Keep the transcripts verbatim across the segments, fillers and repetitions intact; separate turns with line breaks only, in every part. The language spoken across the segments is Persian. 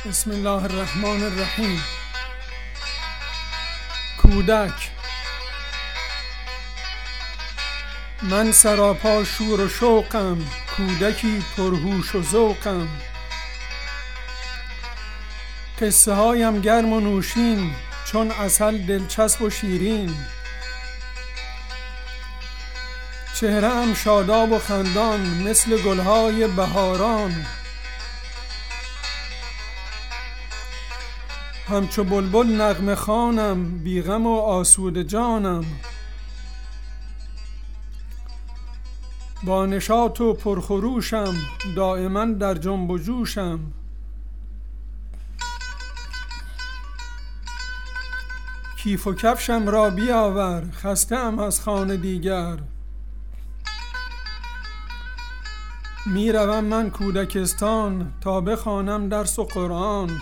بسم الله الرحمن الرحیم. کودک. من سراپا شور و شوقم، کودکی پرهوش و ذوقم. قصه هایم گرم و نوشین، چون عسل دلچسب و شیرین. چهره ام شاداب و خندان، مثل گلهای بهاران. همچو بلبل نغمه خوانم، بیغم و آسوده جانم. با نشاط و پرخروشم، دائما در جنب و جوشم. کیف و کفشم را بیاور، خسته ام از خانه دیگر. می روم من کودکستان، تا بخوانم درس و قرآن.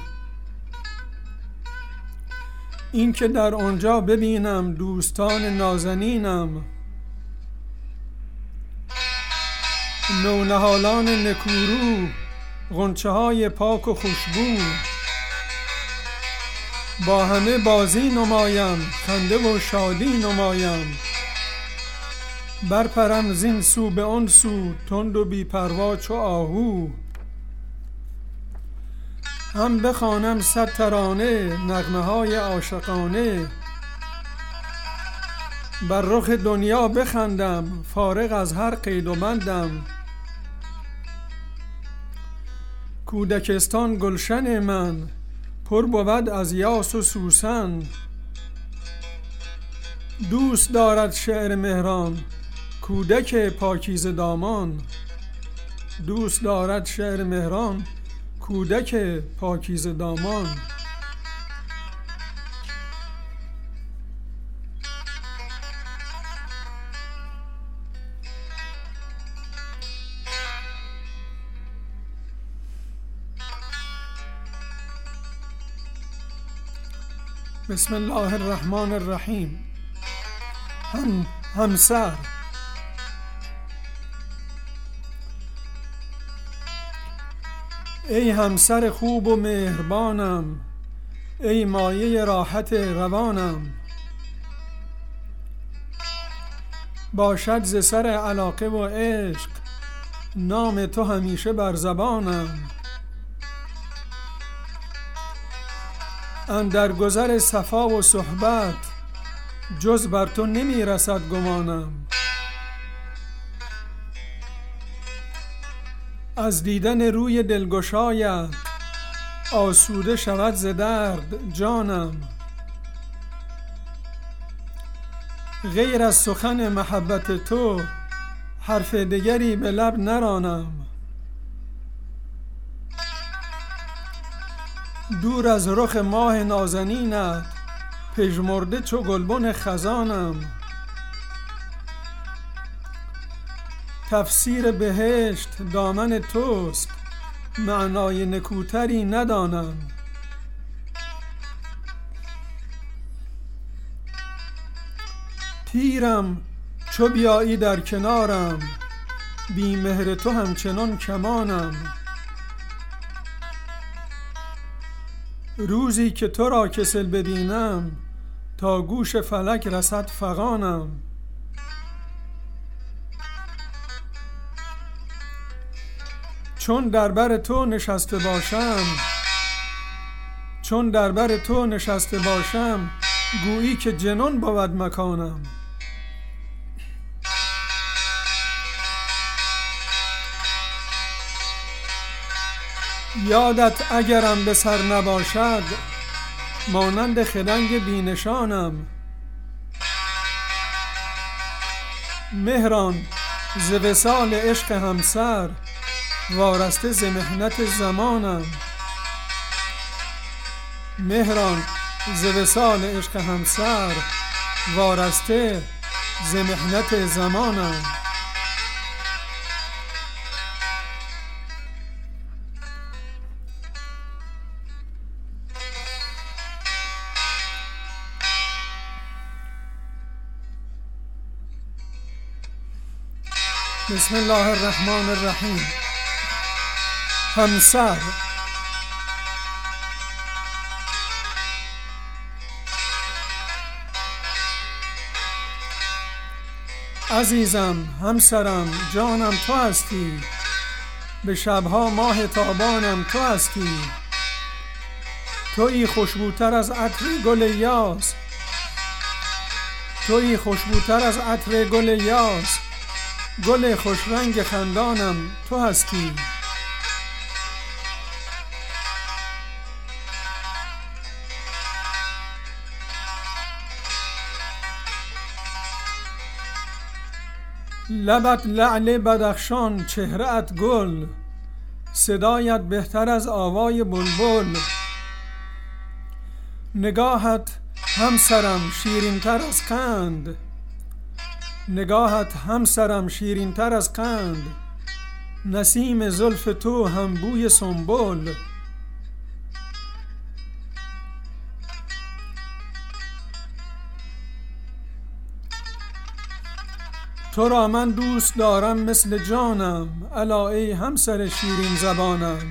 این که در آنجا ببینم دوستان نازنینم. نونهالان نکورو، غنچه های پاک و خوشبو. با همه بازی نمایم، خنده و شادی نمایم. برپرم زین سو به آن سو، تند و بی پروا چو آهو. هم بخوانم صد ترانه، نغمه های عاشقانه. بر رخ دنیا بخندم، فارغ از هر قید و بندم. کودکستان گلشن من، پر بود از یاس و سوسن. دوست دارد شعر مهران، کودک پاکیزه دامان. دوست دارد شعر مهران، کودک پاکیزه دامان. بسم الله الرحمن الرحیم. هم همسر. ای همسر خوب و مهربانم، ای مایه راحت روانم. باشد ز سر علاقه و عشق، نام تو همیشه بر زبانم. اندر گذر صفا و صحبت، جز بر تو نمی رسد گمانم. از دیدن روی دلگشایت، آسوده شود ز درد جانم. غیر از سخن محبت تو، حرف دگری به لب نرانم. دور از رخ ماه نازنینت، پژمرده چو گلبن خزانم. تفسیر بهشت دامن توست، معنای نکوتری ندانم. تیرم چو بیایی در کنارم، بی مهر تو همچنان کمانم. روزی که تو را کسل ببینم، تا گوش فلک رسد فغانم. چون در بر تو نشسته باشم، چون در بر تو نشسته باشم، گویی که جنان بود مکانم. یادت اگرم به سر نباشد، مانند خدنگ بینشانم. مهران ز وصال عشق همسر، وارسته ز محنت زمانم. مهران ز وصال عشق همسر، وارسته ز محنت زمانم. بسم الله الرحمن الرحیم. همسر. عزیزم همسرم جانم تو هستی، به شبها ماه تابانم تو هستی. تویی خوشبوتر از عطر گل یاس، تویی خوشبوتر از عطر گل یاس، گل خوش رنگ خندانم تو هستی. لبت لعل بدخشان، چهره‌ات گل، صدایت بهتر از آوای بلبل. نگاهت همسرم شیرین‌تر از قند، نگاهت همسرم شیرین‌تر از قند، نسیم زلف تو هم بوی سنبل. تو را من دوست دارم مثل جانم، الا ای همسر شیرین زبانم.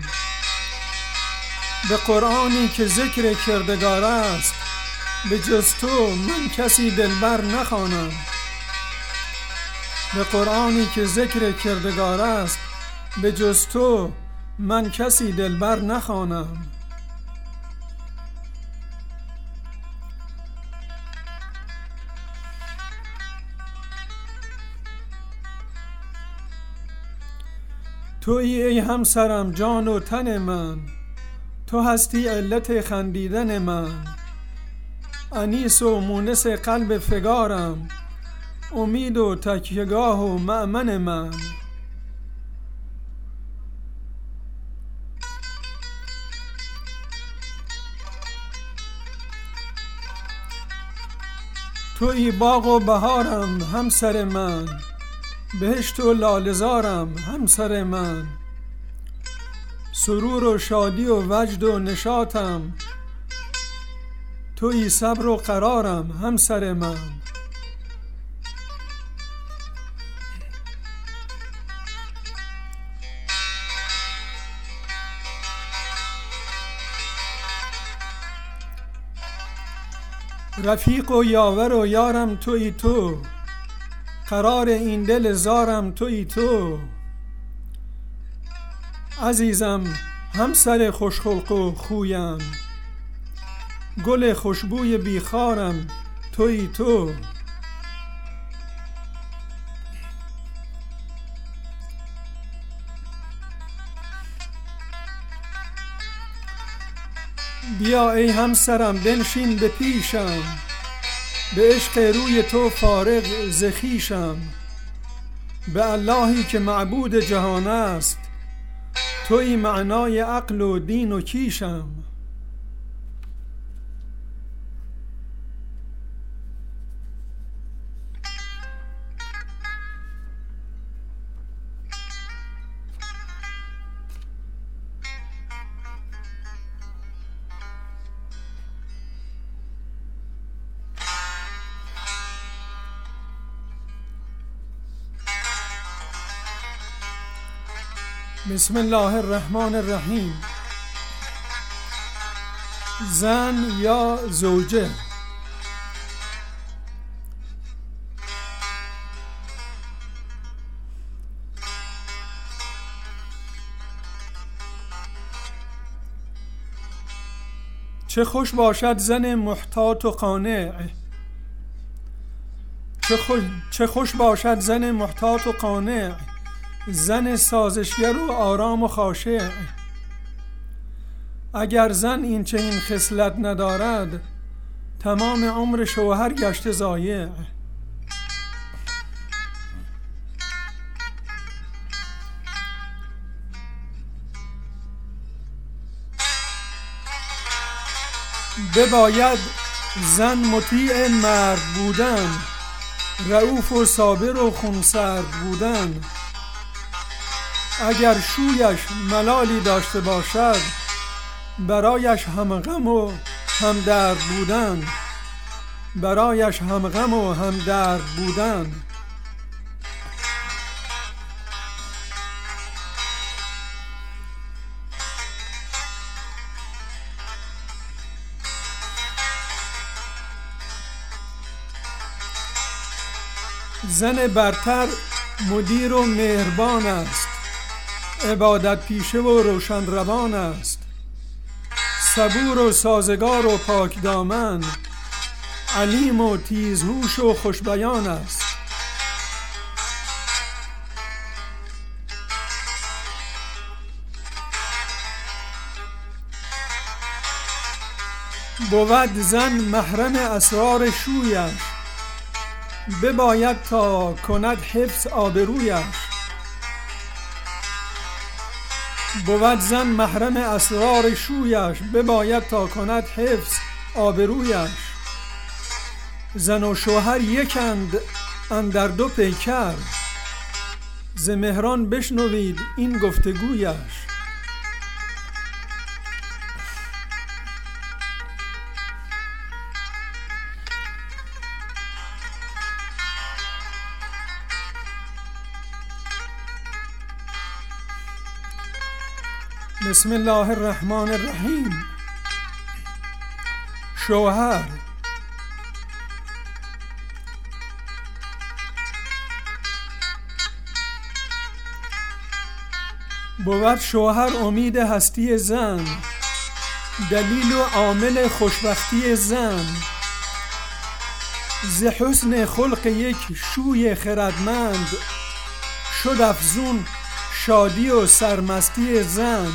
به قرآنی که ذکر کردگار است، به جز تو من کسی دلبر نخوانم. به قرآنی که ذکر کردگار است، به جز تو من کسی دلبر نخوانم. تویی ای همسرم جان و تن من، تو هستی علت خندیدن من. انیس و مونس قلب فگارم، امید و تکیهگاه و مأمن من. تویی باغ و بهارم همسر من، بهشت و لاله‌زارم همسر من. سرور و شادی و وجد و نشاطم، تویی صبر و قرارم همسر من. رفیق و یاور و یارم تویی تو، قرار این دل زارم تویی تو. عزیزم همسر خوشخلق و خویم، گل خوشبوی بیخارم تویی تو. بیا ای همسرم بنشین به پیشم، به عشق روی تو فارغ ز خویشم. به اللهی که معبود جهان است، تویی معنای عقل و دین و کیشم. بسم الله الرحمن الرحیم. زن یا زوجه. چه خوش باشد زن محتاط و قانع، چه خوش, چه خوش باشد زن محتاط و قانع، زن سازشگر و آرام و خاشع. اگر زن این چنین خصلت ندارد، تمام عمر شوهر گشته ضایع. بباید زن مطیع مرد بودن، رئوف و صابر و خونسرد بودن. اگر شویش ملالی داشته باشد، برایش هم غم و هم درد بودن، برایش هم غم و هم درد بودن. زن برتر مدیر و مهربان است، عبادت پیشه و روشن روان است، صبور و سازگار و پاک دامن، علیم و تیزهوش و خوشبیان است. بود زن محرم اسرار شویش، بباید تا کند حفظ آبرویش. بود زن محرم اسرار شویش، بباید تا کند حفظ آبرویش. زن و شوهر یکند اندر دو پیکر، ز مهران بشنوید این گفتگویش. بسم الله الرحمن الرحیم. شوهر. بود شوهر امید هستی زن، دلیل و عامل خوشبختی زن. ز حسن خلق یک شوی خردمند، شد افزون شادی و سرمستی زن.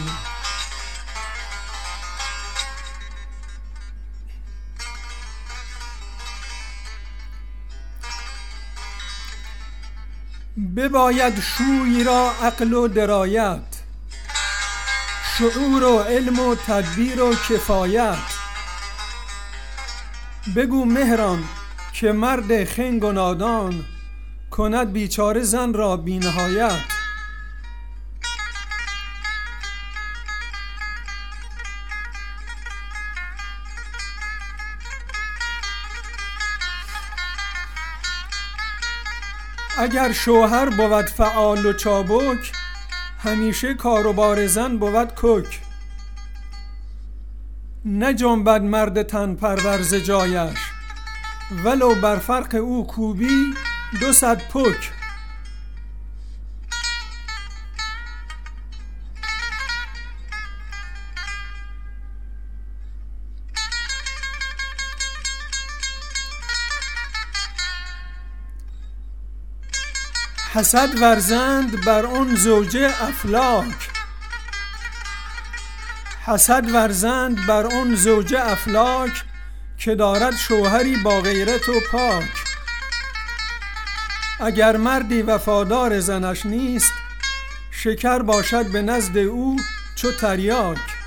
بباید شوی را عقل و درایت، شعور و علم و تدبیر و کفایت. بگو مهران که مرد خنگ و نادان، کند بیچاره زن را بی نهایت. اگر شوهر بود فعال و چابک، همیشه کاروبار زن بود کک. نجنبد مرد تن پرور ز جایش، ولو بر فرق او کوبی دو صد پک. حسد ورزند بر آن زوجه افلاک، حسد ورزند بر آن زوجه افلاک، که دارد شوهری با غیرت و پاک. اگر مردی وفادار زنش نیست، شکر باشد به نزد او چو تریاک.